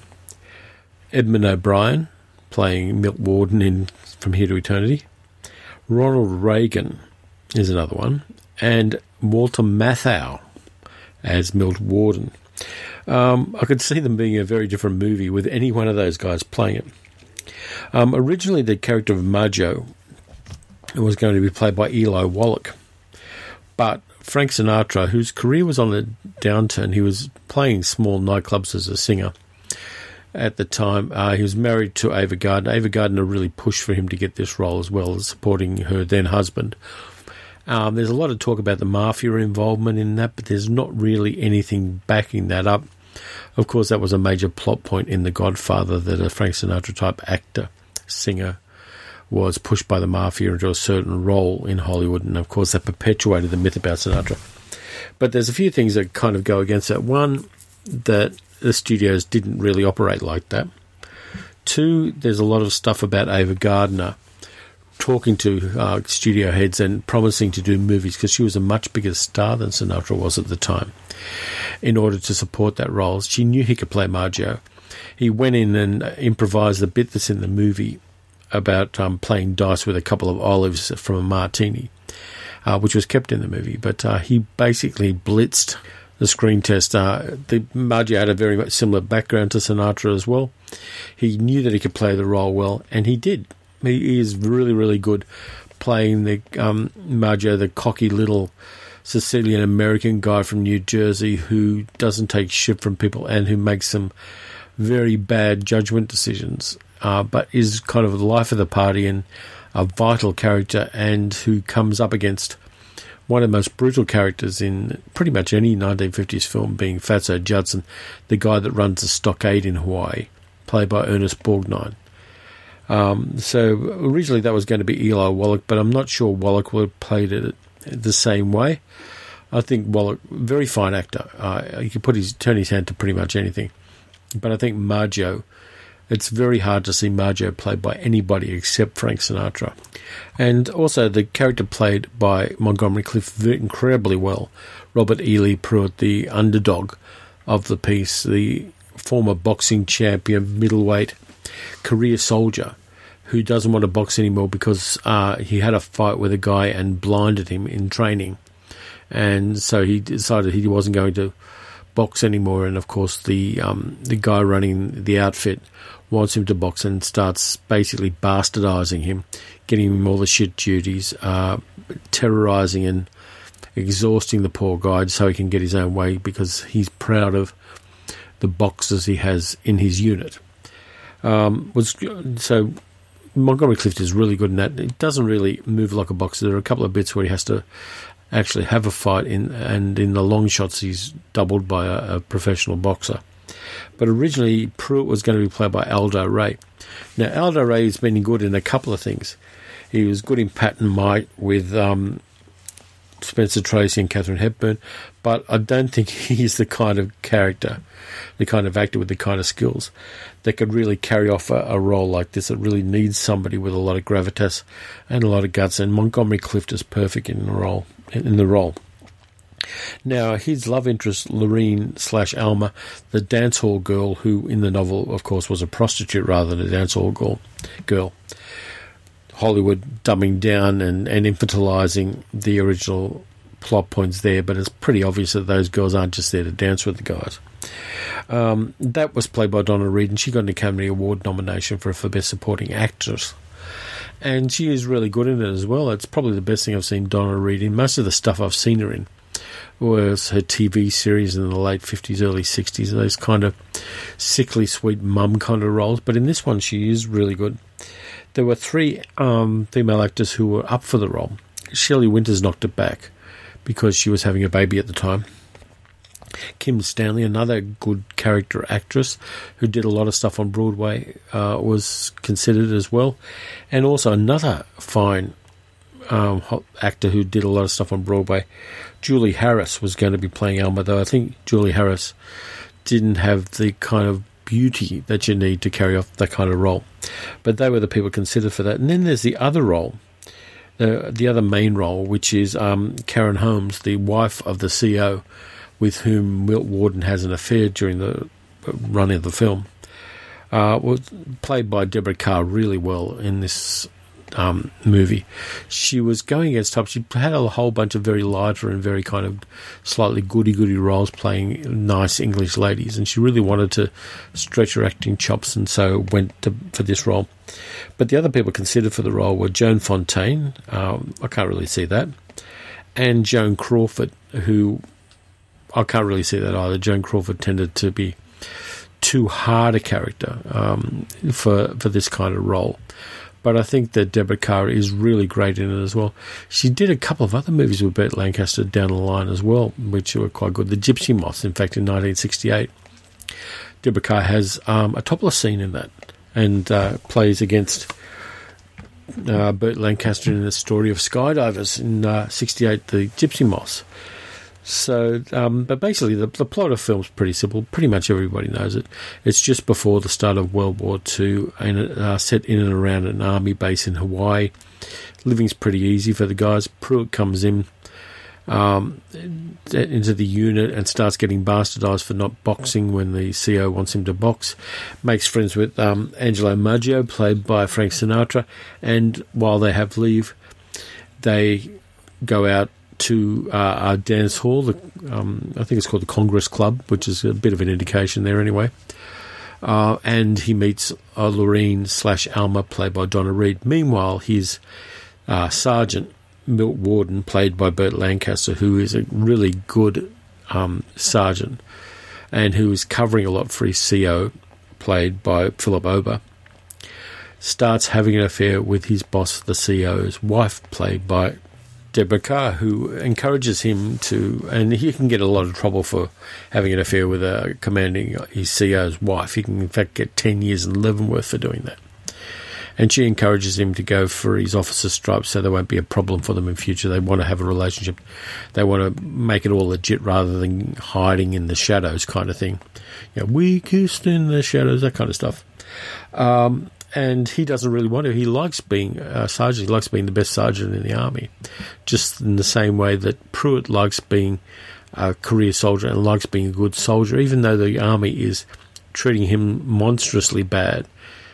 Edmund O'Brien playing Milt Warden in From Here to Eternity. Ronald Reagan is another one. And Walter Matthau as Milt Warden. Um, I could see them being a very different movie with any one of those guys playing it. Um, originally, the character of Maggio was going to be played by Eli Wallach, but Frank Sinatra, whose career was on a downturn, he was playing small nightclubs as a singer at the time. Uh, he was married to Ava Gardner. Ava Gardner really pushed for him to get this role, as well as supporting her then husband. Um, there's a lot of talk about the mafia involvement in that, but there's not really anything backing that up. Of course, that was a major plot point in The Godfather, that a Frank Sinatra-type actor, singer, was pushed by the mafia into a certain role in Hollywood, and of course that perpetuated the myth about Sinatra. But there's a few things that kind of go against that. One, that the studios didn't really operate like that. Two, there's a lot of stuff about Ava Gardner talking to uh, studio heads and promising to do movies, because she was a much bigger star than Sinatra was at the time. In order to support that role, she knew he could play Maggio. He went in and improvised the bit that's in the movie about um, playing dice with a couple of olives from a martini, uh, which was kept in the movie. But uh, he basically blitzed the screen test. Uh, the Maggio had a very much similar background to Sinatra as well. He knew that he could play the role well, and he did. He is really, really good playing the um, Maggio, the cocky little Sicilian-American guy from New Jersey who doesn't take shit from people and who makes some very bad judgment decisions, uh, but is kind of the life of the party and a vital character, and who comes up against one of the most brutal characters in pretty much any nineteen fifties film, being Fatso Judson, the guy that runs the stockade in Hawaii, played by Ernest Borgnine. Um, so originally that was going to be Eli Wallach, but I'm not sure Wallach would have played it the same way. I think Wallach, very fine actor. Uh, he could put his turn his hand to pretty much anything. But I think Maggio, it's very hard to see Maggio played by anybody except Frank Sinatra. And also the character played by Montgomery Clift incredibly well. Robert E. Lee Pruitt, the underdog of the piece, the former boxing champion, middleweight, career soldier, who doesn't want to box anymore because uh, he had a fight with a guy and blinded him in training. And so he decided he wasn't going to box anymore. And, of course, the um, the guy running the outfit wants him to box and starts basically bastardizing him, getting him all the shit duties, uh, terrorizing and exhausting the poor guy so he can get his own way because he's proud of the boxers he has in his unit. Um, was so Montgomery Clift is really good in that. It doesn't really move like a boxer. There are a couple of bits where he has to actually have a fight, in, and in the long shots he's doubled by a, a professional boxer. But originally Pruitt was going to be played by Aldo Ray. Now Aldo Ray has been good in a couple of things. He was good in Pat and Mite with um, Spencer Tracy and Katharine Hepburn, but I don't think he's the kind of character, the kind of actor with the kind of skills that could really carry off a, a role like this. It really needs somebody with a lot of gravitas and a lot of guts, and Montgomery Clift is perfect in the role. In the role. Now, his love interest, Lorene slash Alma, the dance hall girl, who in the novel, of course, was a prostitute rather than a dance hall girl, girl. Hollywood dumbing down and, and infantilizing the original plot points there, but it's pretty obvious that those girls aren't just there to dance with the guys. Um, that was played by Donna Reed, and she got an Academy Award nomination for, for Best Supporting Actress. And she is really good in it as well. It's probably the best thing I've seen Donna Reed in. Most of the stuff I've seen her in was her T V series in the late fifties, early sixties, those kind of sickly sweet mum kind of roles. But in this one, she is really good. There were three um, female actors who were up for the role. Shelley Winters knocked it back because she was having a baby at the time. Kim Stanley, another good character actress who did a lot of stuff on Broadway, uh, was considered as well. And also another fine um, actor who did a lot of stuff on Broadway, Julie Harris, was going to be playing Alma, though I think Julie Harris didn't have the kind of beauty that you need to carry off that kind of role. But they were the people considered for that. And then there's the other role, the, the other main role, which is um, Karen Holmes, the wife of the C E O, with whom Milt Warden has an affair during the running of the film, uh, was played by Deborah Carr really well in this um, movie. She was going against type. She had a whole bunch of very lighter and very kind of slightly goody-goody roles playing nice English ladies, and she really wanted to stretch her acting chops, and so went to, for this role. But the other people considered for the role were Joan Fontaine, um, I can't really see that, and Joan Crawford, who... I can't really see that either. Joan Crawford tended to be too hard a character um, for for this kind of role. But I think that Deborah Carr is really great in it as well. She did a couple of other movies with Burt Lancaster down the line as well, which were quite good. The Gypsy Moths, in fact, in nineteen sixty-eight. Deborah Carr has um, a topless scene in that and uh, plays against uh, Burt Lancaster in the Story of Skydivers in uh, sixty-eight, The Gypsy Moths. So, um, but basically the, the plot of the film is pretty simple. Pretty much everybody knows it. It's just before the start of World War Two, and uh, set in and around an army base in Hawaii. Living's pretty easy for the guys. Pruitt comes in um, into the unit and starts getting bastardized for not boxing when the C E O wants him to box. Makes friends with um, Angelo Maggio, played by Frank Sinatra, and while they have leave, they go out to uh, a dance hall. The, um, I think it's called the Congress Club, which is a bit of an indication there anyway. Uh, and he meets uh, Lorene slash Alma, played by Donna Reed. Meanwhile, his uh, sergeant, Milt Warden, played by Burt Lancaster, who is a really good um, sergeant and who is covering a lot for his C O, played by Philip Ober, starts having an affair with his boss, the C O's wife, played by Deborah Carr, who encourages him to, and he can get a lot of trouble for having an affair with a commanding his C O's wife. He can, in fact, get ten years in Leavenworth for doing that. And she encourages him to go for his officer's stripes so there won't be a problem for them in future. They want to have a relationship. They want to make it all legit rather than hiding in the shadows kind of thing. You know, we kissed in the shadows, that kind of stuff. Um... And he doesn't really want to. He likes being a sergeant. He likes being the best sergeant in the army, just in the same way that Pruitt likes being a career soldier and likes being a good soldier, even though the army is treating him monstrously bad.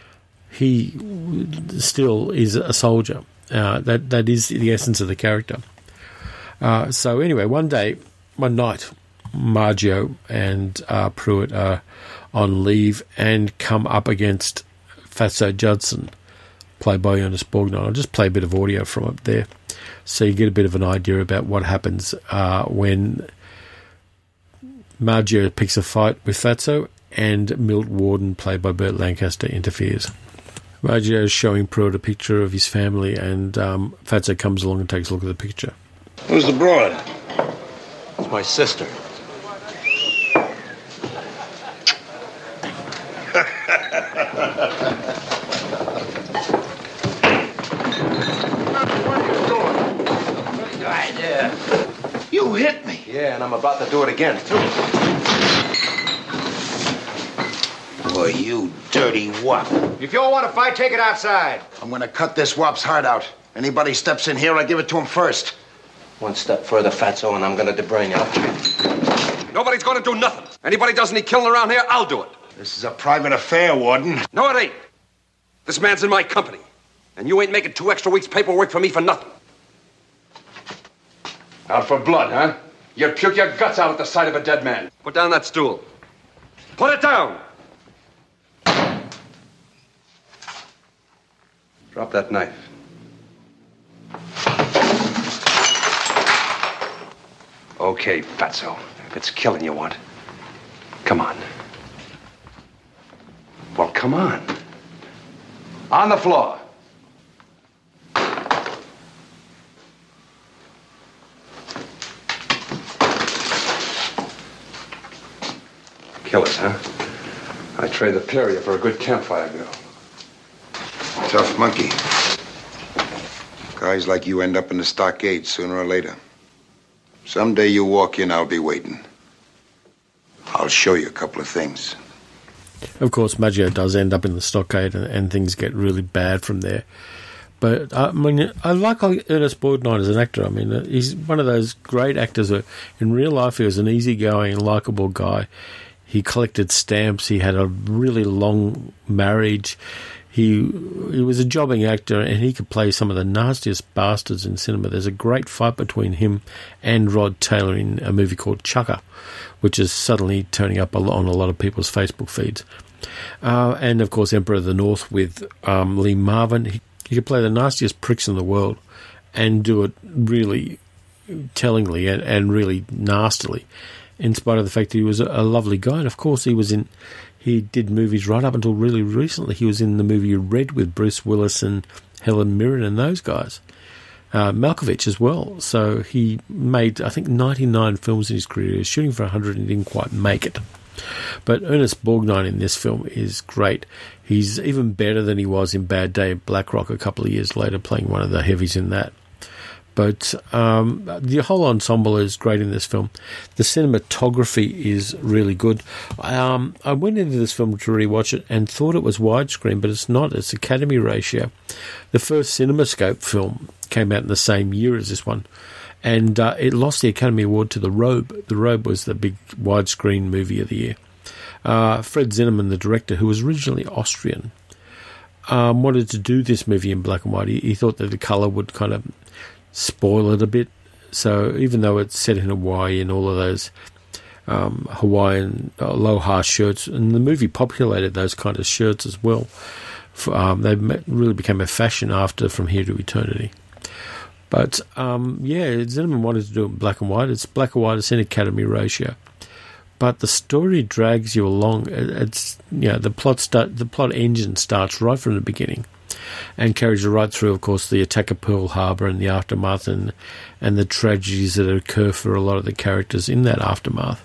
he still is a soldier. Uh, that that is the essence of the character. Uh, so anyway, one day, one night, Maggio and uh, Pruitt are on leave and come up against Fatso Judson, played by Ernest Borgnine. I'll just play a bit of audio from it there, so you get a bit of an idea about what happens uh, when Maggio picks a fight with Fatso and Milt Warden, played by Burt Lancaster, interferes. Maggio is showing Pruitt a picture of his family, and um, Fatso comes along and takes a look at the picture. Who's the broad? It's my sister. You hit me. Yeah, and I'm about to do it again, too. Boy, you dirty wop. If you all want to fight, take it outside. I'm gonna cut this wop's heart out. Anybody steps in here, I give it to him first. One step further, Fatso, and I'm gonna debrain you. Nobody's gonna do nothing. Anybody does any killing around here, I'll do it. This is a private affair, Warden. No, it ain't. This man's in my company. And you ain't making two extra weeks paperwork for me for nothing. Out for blood, huh? You'd puke your guts out at the sight of a dead man. Put down that stool. Put it down! Drop that knife. Okay, Fatso. If it's killing you want, come on. Well, come on. On the floor. Killers, huh? I trade the Peria for a good campfire girl. Tough monkey. Guys like you end up in the stockade sooner or later. Someday you walk in, I'll be waiting. I'll show you a couple of things. Of course, Maggio does end up in the stockade, and, and things get really bad from there. But I mean, I like Ernest Borgnine as an actor. I mean, he's one of those great actors who, in real life, he was an easygoing, likable guy. He collected stamps. He had a really long marriage. He he was a jobbing actor, and he could play some of the nastiest bastards in cinema. There's a great fight between him and Rod Taylor in a movie called Chucker, which is suddenly turning up on a lot of people's Facebook feeds. Uh, and, of course, Emperor of the North with um, Lee Marvin. He, he could play the nastiest pricks in the world and do it really tellingly and, and really nastily, in spite of the fact that he was a, a lovely guy. And, of course, he was in... He did movies right up until really recently. He was in the movie Red with Bruce Willis and Helen Mirren and those guys. Uh, Malkovich as well. So he made, I think, ninety-nine films in his career. He was shooting for one hundred and didn't quite make it. But Ernest Borgnine in this film is great. He's even better than he was in Bad Day at Black Rock a couple of years later, playing one of the heavies in that. But um, the whole ensemble is great in this film. The cinematography is really good. Um, I went into this film to rewatch it and thought it was widescreen, but it's not. It's Academy ratio. The first CinemaScope film came out in the same year as this one, and uh, it lost the Academy Award to The Robe. The Robe was the big widescreen movie of the year. Uh, Fred Zinnemann, the director, who was originally Austrian, um, wanted to do this movie in black and white. He, he thought that the colour would kind of spoil it a bit. So even though it's set in Hawaii and all of those um, Hawaiian aloha shirts, and the movie populated those kind of shirts as well. For, um, they really became a fashion after From Here to Eternity. But um, yeah, Zinnemann wanted to do it in black and white. It's black and white. It's in Academy ratio. But the story drags you along. It's you know the plot start the plot engine starts right from the beginning, and carries you right through, of course, the attack of Pearl Harbor and the aftermath, and and the tragedies that occur for a lot of the characters in that aftermath.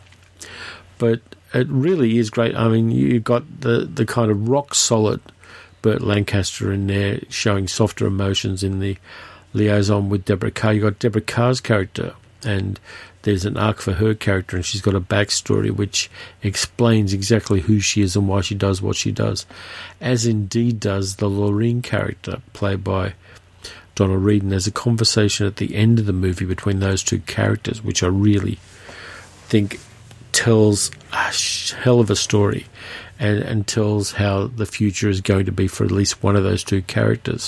But it really is great. I mean, you've got the the kind of rock solid Burt Lancaster in there, showing softer emotions in the liaison with Deborah Kerr. You've got Deborah Kerr's character, and there's an arc for her character, and she's got a backstory which explains exactly who she is and why she does what she does, as indeed does the Lorraine character, played by Donna Reed. And there's a conversation at the end of the movie between those two characters, which I really think tells a hell of a story and, and tells how the future is going to be for at least one of those two characters.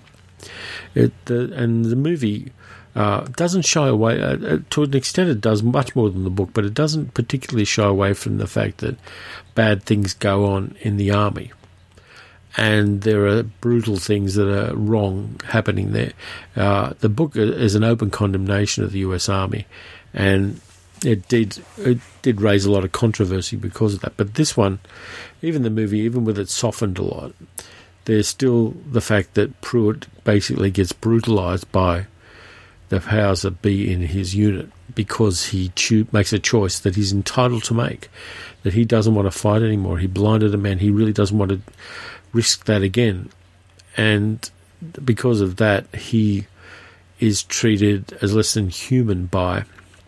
It the, and the movie uh, doesn't shy away, uh, to an extent it does much more than the book, but it doesn't particularly shy away from the fact that bad things go on in the army. And there are brutal things that are wrong happening there. Uh, the book is an open condemnation of the U S Army, and it did it did raise a lot of controversy because of that. But this one, even the movie, even with it softened a lot, there's still the fact that Pruitt basically gets brutalised by the powers that be in his unit because he cho- makes a choice that he's entitled to make, that he doesn't want to fight anymore. He blinded a man. He really doesn't want to risk that again, and because of that he is treated as less than human by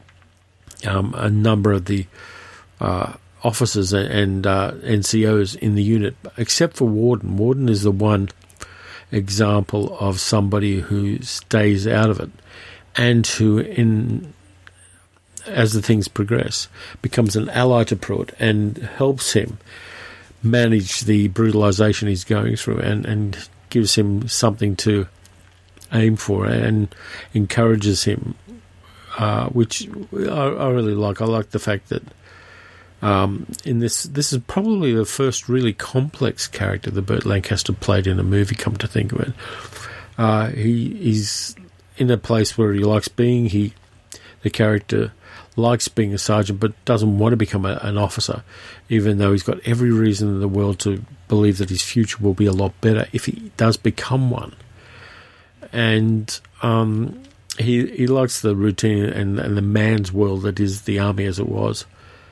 um, a number of the uh, officers and uh, N C Os in the unit, except for Warden. Warden is the one example of somebody who stays out of it, and who, in as the things progress, becomes an ally to Pruitt and helps him manage the brutalisation he's going through, and, and gives him something to aim for and encourages him, uh, which I, I really like. I like the fact that um, in this, this is probably the first really complex character that Burt Lancaster played in a movie, come to think of it. Uh, he, he's in a place where he likes being. He, the character likes being a sergeant but doesn't want to become a, an officer, even though he's got every reason in the world to believe that his future will be a lot better if he does become one. And um, he he likes the routine and, and the man's world that is the army as it was,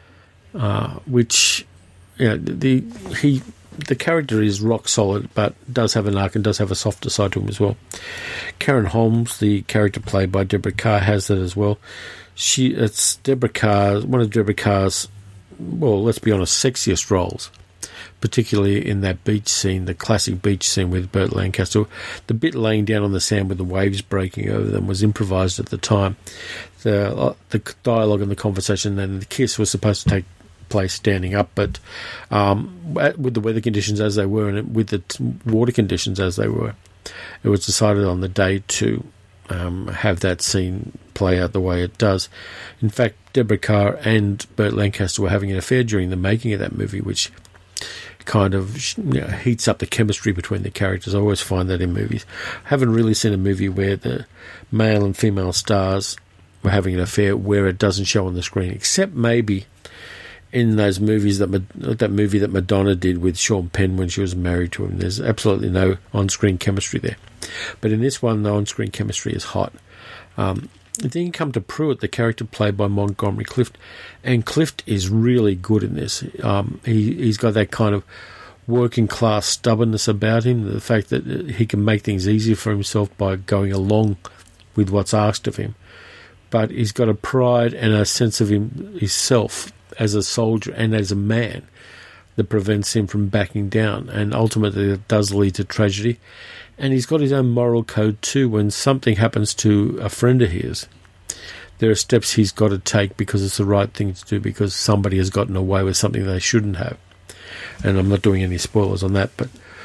uh, which you know, the he the character is rock solid but does have an arc and does have a softer side to him as well. Karen Holmes, the character played by Deborah Kerr, has that as well. She, it's Deborah Kerr, one of Deborah Kerr's, well, let's be honest, sexiest roles, particularly in that beach scene, the classic beach scene with Burt Lancaster. The bit laying down on the sand with the waves breaking over them was improvised at the time. The uh, the dialogue and the conversation and the kiss was supposed to take place standing up, but um, with the weather conditions as they were and with the t- water conditions as they were, it was decided on the day to Um, have that scene play out the way it does. In fact, Deborah Kerr and Burt Lancaster were having an affair during the making of that movie, which kind of you know, heats up the chemistry between the characters. I always find that in movies. I haven't really seen a movie where the male and female stars were having an affair where it doesn't show on the screen, except maybe in those movies that that movie that Madonna did with Sean Penn when she was married to him. There's absolutely no on-screen chemistry there. But in this one, the on-screen chemistry is hot. Um, then you come to Pruitt, the character played by Montgomery Clift, and Clift is really good in this. Um, he, he's got that kind of working-class stubbornness about him, the fact that he can make things easier for himself by going along with what's asked of him. But he's got a pride and a sense of him, himself as a soldier and as a man that prevents him from backing down, and ultimately it does lead to tragedy. And he's got his own moral code too. When something happens to a friend of his, there are steps he's got to take because it's the right thing to do, because somebody has gotten away with something they shouldn't have. And I'm not doing any spoilers on that, but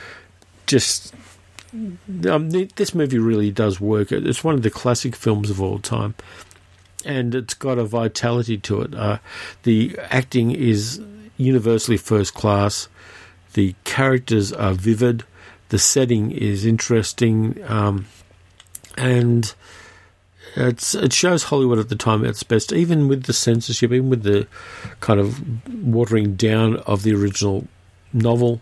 just um, this movie really does work. It's one of the classic films of all time, and it's got a vitality to it. Uh, the acting is universally first class. The characters are vivid. The setting is interesting, um, and it's, it shows Hollywood at the time at its best, even with the censorship, even with the kind of watering down of the original novel.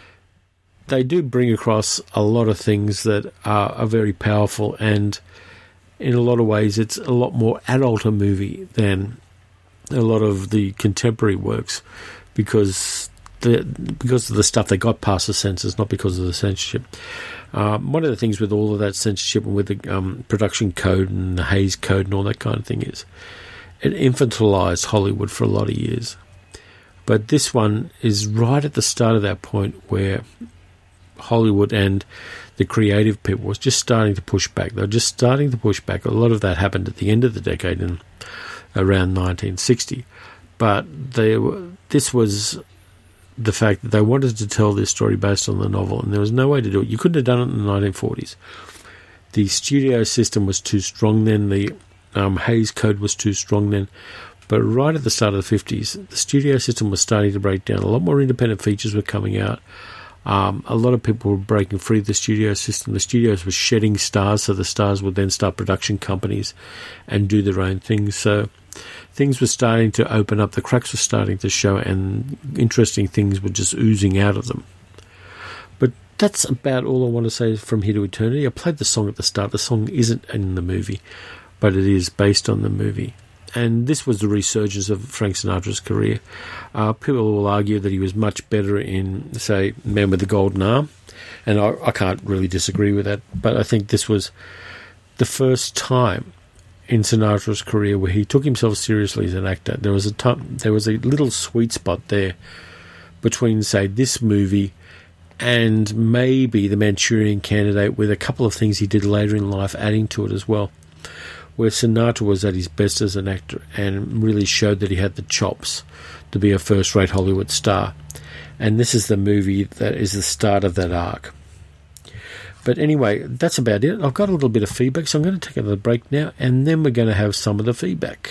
They do bring across a lot of things that are, are very powerful, and in a lot of ways it's a lot more adult a movie than a lot of the contemporary works, because The, because of the stuff they got past the censors, not because of the censorship. Um, one of the things with all of that censorship and with the um, production code and the Hays Code and all that kind of thing is it infantilized Hollywood for a lot of years. But this one is right at the start of that point where Hollywood and the creative people was just starting to push back. They were just starting to push back. A lot of that happened at the end of the decade in around nineteen sixty. But they were, this was the fact that they wanted to tell this story based on the novel, and there was no way to do it. You couldn't have done it in the nineteen forties. The studio system was too strong then. The um, Hays Code was too strong then. But right at the start of the fifties, the studio system was starting to break down. A lot more independent features were coming out. Um, a lot of people were breaking free of the studio system. The studios were shedding stars, so the stars would then start production companies and do their own things. So things were starting to open up. The cracks were starting to show, and interesting things were just oozing out of them. But that's about all I want to say from Here to Eternity. I played the song at the start. The song isn't in the movie, but it is based on the movie. And this was the resurgence of Frank Sinatra's career. Uh, people will argue that he was much better in, say, Man with the Golden Arm, and I, I can't really disagree with that. But I think this was the first time in Sinatra's career where he took himself seriously as an actor. There was a time, there was a little sweet spot there between, say, this movie and maybe The Manchurian Candidate, with a couple of things he did later in life adding to it as well, where Sinatra was at his best as an actor and really showed that he had the chops to be a first-rate Hollywood star. And this is the movie that is the start of that arc. But anyway, that's about it. I've got a little bit of feedback, so I'm going to take another break now, and then we're going to have some of the feedback.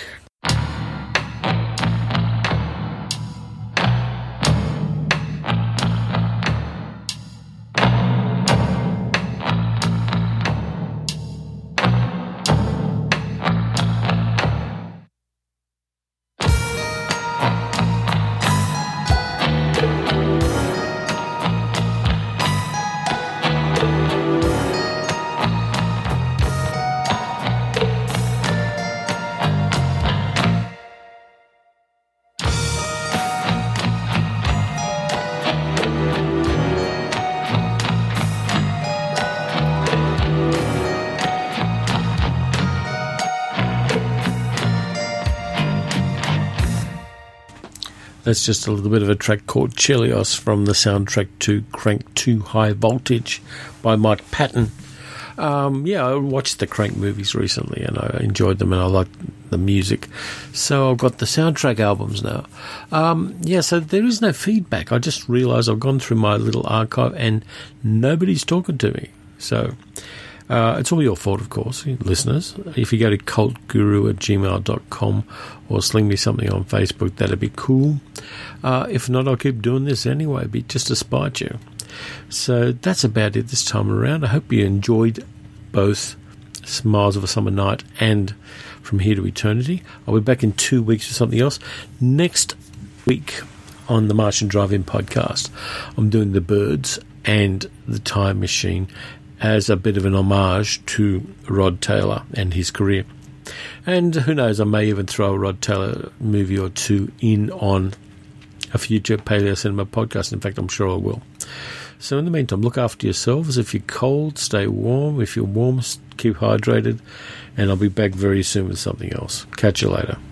That's just a little bit of a track called Chelios from the soundtrack to Crank two High Voltage by Mike Patton. Um, yeah, I watched the Crank movies recently and I enjoyed them and I liked the music. So I've got the soundtrack albums now. Um, yeah, so there is no feedback. I just realised I've gone through my little archive and nobody's talking to me. So uh, it's all your fault, of course, listeners. If you go to cult guru at gmail dot com or sling me something on Facebook, that'd be cool. Uh, if not, I'll keep doing this anyway, be just to spite you. So that's about it this time around. I hope you enjoyed both Smiles of a Summer Night and From Here to Eternity. I'll be back in two weeks with something else. Next week on the Martian Drive-In podcast, I'm doing The Birds and The Time Machine as a bit of an homage to Rod Taylor and his career. And who knows, I may even throw a Rod Taylor movie or two in on a future Paleo Cinema podcast. In fact, I'm sure I will. So in the meantime, look after yourselves. If you're cold, stay warm. If you're warm, keep hydrated. And I'll be back very soon with something else. Catch you later.